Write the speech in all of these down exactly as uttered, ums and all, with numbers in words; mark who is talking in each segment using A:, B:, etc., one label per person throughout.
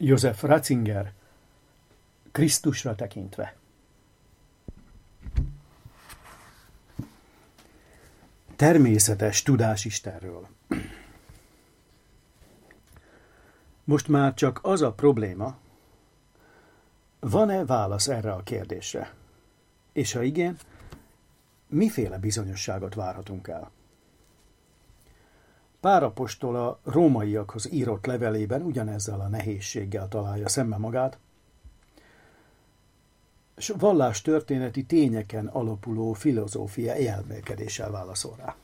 A: Joseph Ratzinger, Krisztusra tekintve. Természetes tudás Istenről. Most már csak az a probléma, van-e válasz erre a kérdésre? És ha igen, miféle bizonyosságot várhatunk el? Pál apostol a rómaiakhoz írott levelében ugyanezzel a nehézséggel találja szembe magát, és vallástörténeti tényeken alapuló filozófiai elmélkedéssel válaszol rá.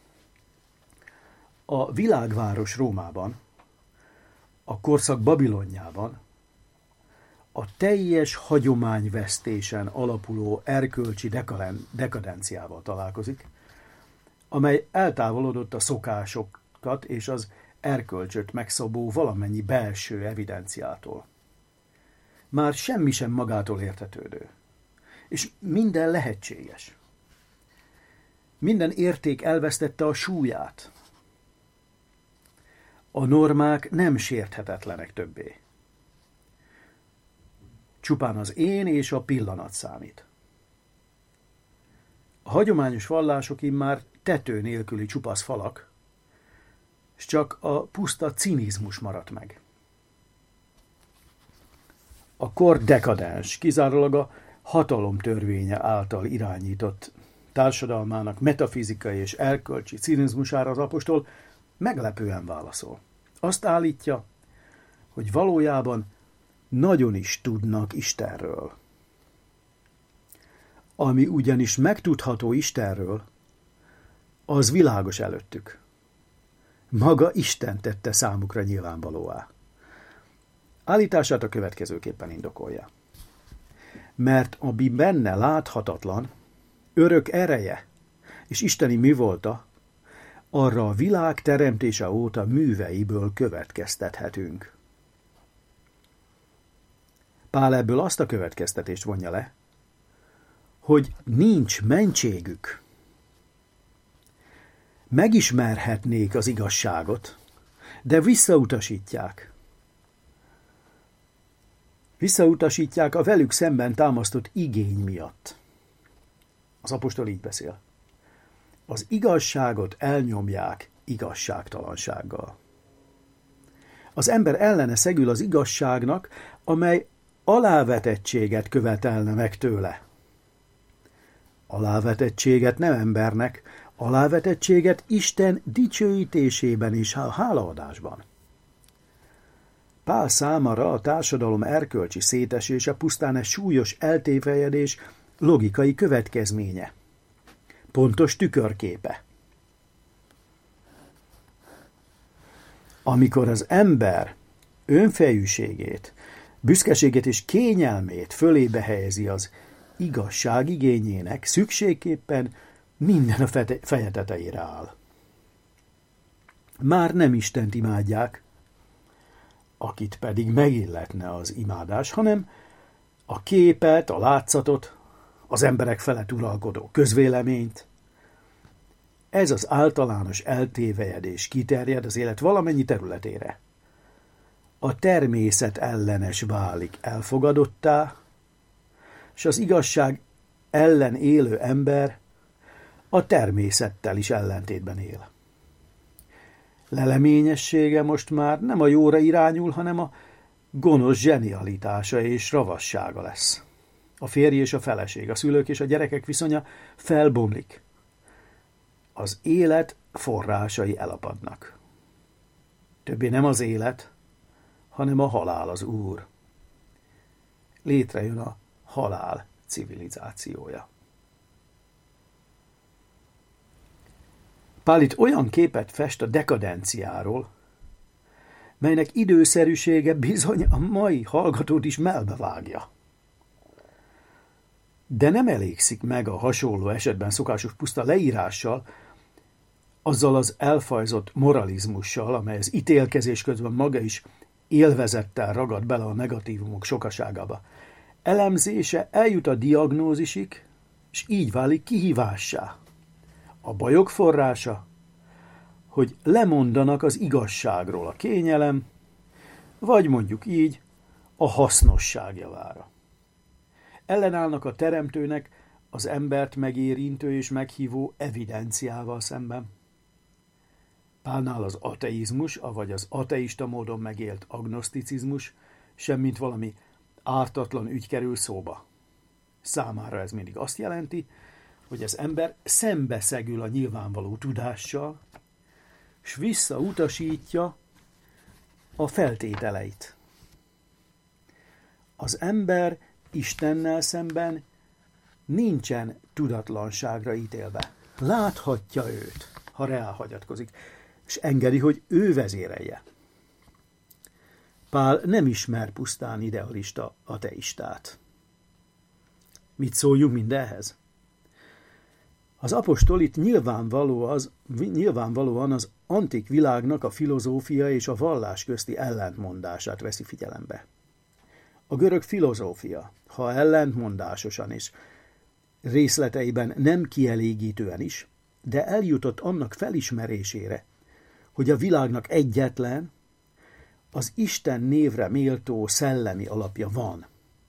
A: A világváros Rómában, a korszak Babilonjában a teljes hagyományvesztésen alapuló erkölcsi dekadenciával találkozik, amely eltávolodott a szokásokat és az erkölcsöt megszabó valamennyi belső evidenciától. Már semmi sem magától értetődő, és minden lehetséges. Minden érték elvesztette a súlyát. A normák nem sérthetetlenek többé. Csupán az én és a pillanat számít. A hagyományos vallások immár tető nélküli csupasz falak, és csak a puszta cinizmus maradt meg. A kor dekadens, kizárólag a hatalom törvénye által irányított társadalmának metafizikai és erkölcsi cinizmusára az apostol meglepően válaszol. Azt állítja, hogy valójában nagyon is tudnak Istenről. Ami ugyanis megtudható Istenről, az világos előttük. Maga Isten tette számukra nyilvánvalóvá. Állítását a következőképpen indokolja. Mert ami benne láthatatlan, örök ereje és isteni művolta, arra a világ teremtése óta műveiből következtethetünk. Pál ebből azt a következtetést vonja le, hogy nincs mentségük. Megismerhetnék az igazságot, de visszautasítják. Visszautasítják a velük szemben támasztott igény miatt. Az apostol így beszél. Az igazságot elnyomják igazságtalansággal. Az ember ellene szegül az igazságnak, amely alávetettséget követelne meg tőle. Alávetettséget nem embernek, alávetettséget Isten dicsőítésében és a hálaadásban. Pál számára a társadalom erkölcsi szétesése pusztán egy súlyos eltévejedés logikai következménye. Pontos tükörképe. Amikor az ember önfejűségét, büszkeségét és kényelmét fölébe helyezi az igazság igényének, szükségképpen minden a feje tetejére áll. Már nem Istent imádják, akit pedig megilletne az imádás, hanem a képet, a látszatot, az emberek felett uralkodó közvéleményt. Ez az általános eltévejedés kiterjed az élet valamennyi területére. A természet ellenes válik elfogadottá, és az igazság ellen élő ember a természettel is ellentétben él. Leleményessége most már nem a jóra irányul, hanem a gonosz zsenialitása és ravassága lesz. A férj és a feleség, a szülők és a gyerekek viszonya felbomlik. Az élet forrásai elapadnak. Többé nem az élet, hanem a halál az úr. Létrejön a halál civilizációja. Pál itt olyan képet fest a dekadenciáról, melynek időszerűsége bizony a mai hallgatót is melbevágja. De nem elégszik meg a hasonló esetben szokásos puszta leírással, azzal az elfajzott moralizmussal, amely az ítélkezés közben maga is élvezettel ragad bele a negatívumok sokaságába. Elemzése eljut a diagnózisig, és így válik kihívássá. A bajok forrása, hogy lemondanak az igazságról a kényelem, vagy mondjuk így a hasznosság javára. Ellenállnak a teremtőnek az embert megérintő és meghívó evidenciával szemben. Pálnál az ateizmus, avagy az ateista módon megélt agnoszticizmus semmint valami ártatlan ügy kerül szóba. Számára ez mindig azt jelenti, hogy az ember szembeszegül a nyilvánvaló tudással, s visszautasítja a feltételeit. Az ember Istennel szemben nincsen tudatlanságra ítélve. Láthatja őt, ha ráhagyatkozik, és engedi, hogy ő vezérelje. Pál nem ismer pusztán idealista ateistát. Mit szóljunk mindenhez? Az apostol itt nyilvánvaló az, nyilvánvalóan az antik világnak a filozófia és a vallás közti ellentmondását veszi figyelembe. A görög filozófia, ha ellentmondásosan is, részleteiben nem kielégítően is, de eljutott annak felismerésére, hogy a világnak egyetlen, az Isten névre méltó szellemi alapja van.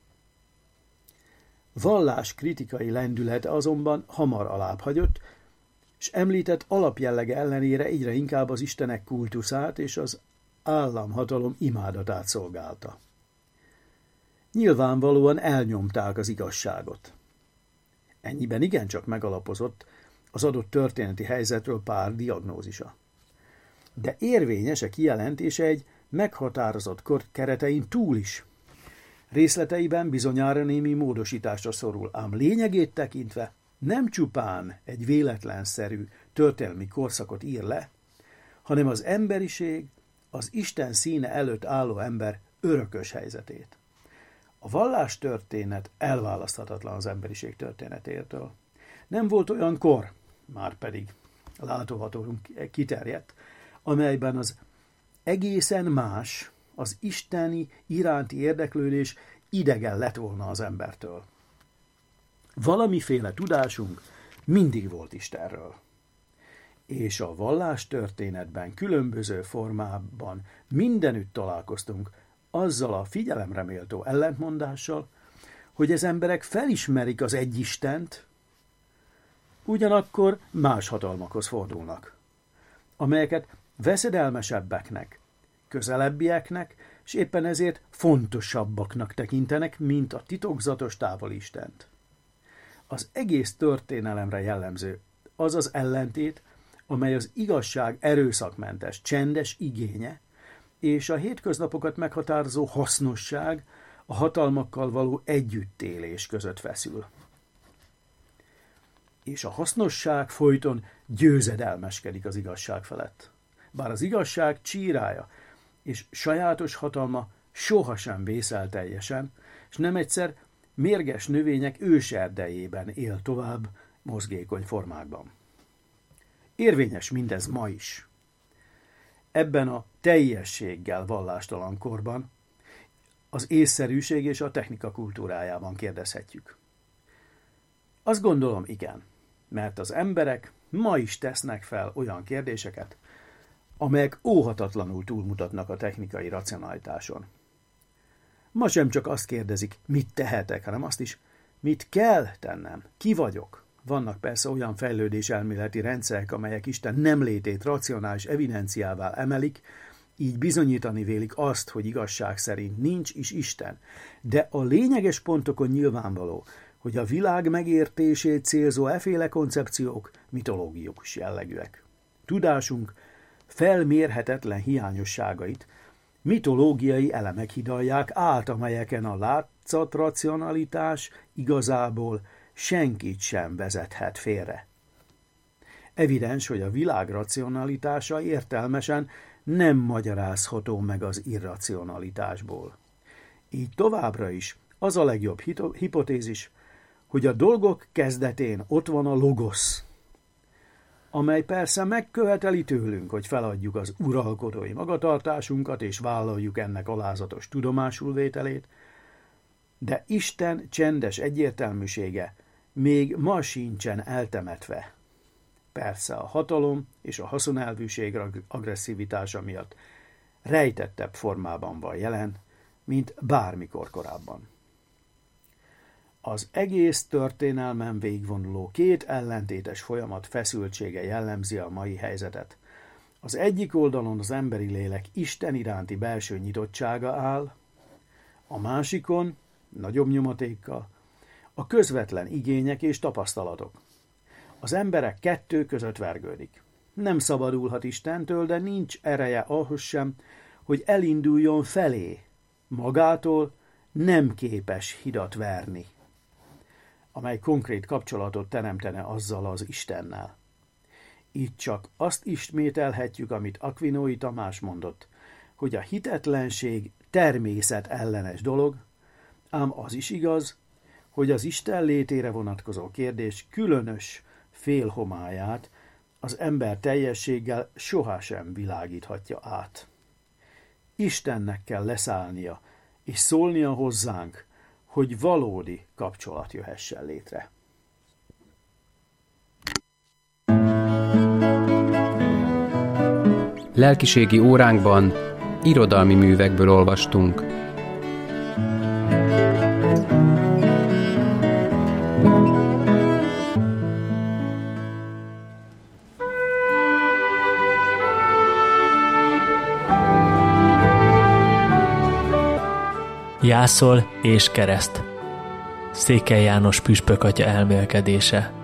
A: Vallás kritikai lendülete azonban hamar alábbhagyott, és említett alapjellege ellenére egyre inkább az istenek kultuszát és az államhatalom imádatát szolgálta. Nyilvánvalóan elnyomták az igazságot. Ennyiben igencsak megalapozott az adott történeti helyzetről pár diagnózisa. De érvényes a kijelentése egy meghatározott kor keretein túl is. Részleteiben bizonyára némi módosításra szorul, ám lényegét tekintve nem csupán egy véletlenszerű történelmi korszakot ír le, hanem az emberiség, az Isten színe előtt álló ember örökös helyzetét. A vallástörténet elválaszthatatlan az emberiség történetétől. Nem volt olyan kor, már pedig látogatóunk kiterjedt, amelyben az egészen más, az isteni iránti érdeklődés idegen lett volna az embertől. Valamiféle tudásunk mindig volt Istenről. És a vallástörténetben különböző formában mindenütt találkoztunk azzal a figyelemre méltó ellentmondással, hogy az emberek felismerik az egy Istent, ugyanakkor más hatalmakhoz fordulnak, amelyeket veszedelmesebbeknek, közelebbieknek, és éppen ezért fontosabbaknak tekintenek, mint a titokzatos távoli Istent. Az egész történelemre jellemző az az ellentét, amely az igazság erőszakmentes, csendes igénye, és a hétköznapokat meghatározó hasznosság a hatalmakkal való együttélés között feszül. És a hasznosság folyton győzedelmeskedik az igazság felett. Bár az igazság csírája és sajátos hatalma sohasem vészel teljesen, és nem egyszer mérges növények őserdejében él tovább mozgékony formákban. Érvényes mindez ma is. Ebben a teljességgel vallástalan korban az észszerűség és a technika kultúrájában kérdezhetjük. Azt gondolom, igen, mert az emberek ma is tesznek fel olyan kérdéseket, amelyek óhatatlanul túlmutatnak a technikai racionalitáson. Ma sem csak azt kérdezik, mit tehetek, hanem azt is, mit kell tennem, ki vagyok. Vannak persze olyan fejlődéselméleti rendszerek, amelyek Isten nem létét racionális evidenciával emelik, így bizonyítani vélik azt, hogy igazság szerint nincs is Isten. De a lényeges pontokon nyilvánvaló, hogy a világ megértését célzó eféle koncepciók mitológikus jellegűek. Tudásunk felmérhetetlen hiányosságait mitológiai elemek hidalják át, amelyeken a látszat racionalitás igazából senkit sem vezethet félre. Evidens, hogy a világ racionalitása értelmesen nem magyarázható meg az irracionalitásból. Így továbbra is az a legjobb hipotézis, hogy a dolgok kezdetén ott van a logosz, amely persze megköveteli tőlünk, hogy feladjuk az uralkodói magatartásunkat és vállaljuk ennek alázatos tudomásulvételét, de Isten csendes egyértelműsége még ma sincsen eltemetve. Persze a hatalom és a haszonelvűség agresszivitása miatt rejtettebb formában van jelen, mint bármikor korábban. Az egész történelmen végigvonuló két ellentétes folyamat feszültsége jellemzi a mai helyzetet. Az egyik oldalon az emberi lélek Isten iránti belső nyitottsága áll, a másikon, nagyobb nyomatékkal, a közvetlen igények és tapasztalatok. Az emberek kettő között vergődik. Nem szabadulhat Istentől, de nincs ereje ahhoz sem, hogy elinduljon felé. Magától nem képes hidat verni, amely konkrét kapcsolatot teremtene azzal az Istennel. Így csak azt ismételhetjük, amit Aquinói Tamás mondott, hogy a hitetlenség természet ellenes dolog, ám az is igaz, hogy az Isten létére vonatkozó kérdés különös félhomályát az ember teljességgel sohasem világíthatja át. Istennek kell leszállnia és szólnia hozzánk, hogy valódi kapcsolat jöhessen létre.
B: Lelkiségi óránkban irodalmi művekből olvastunk.
C: Jászol és kereszt. Székely János püspök atya elmélkedése.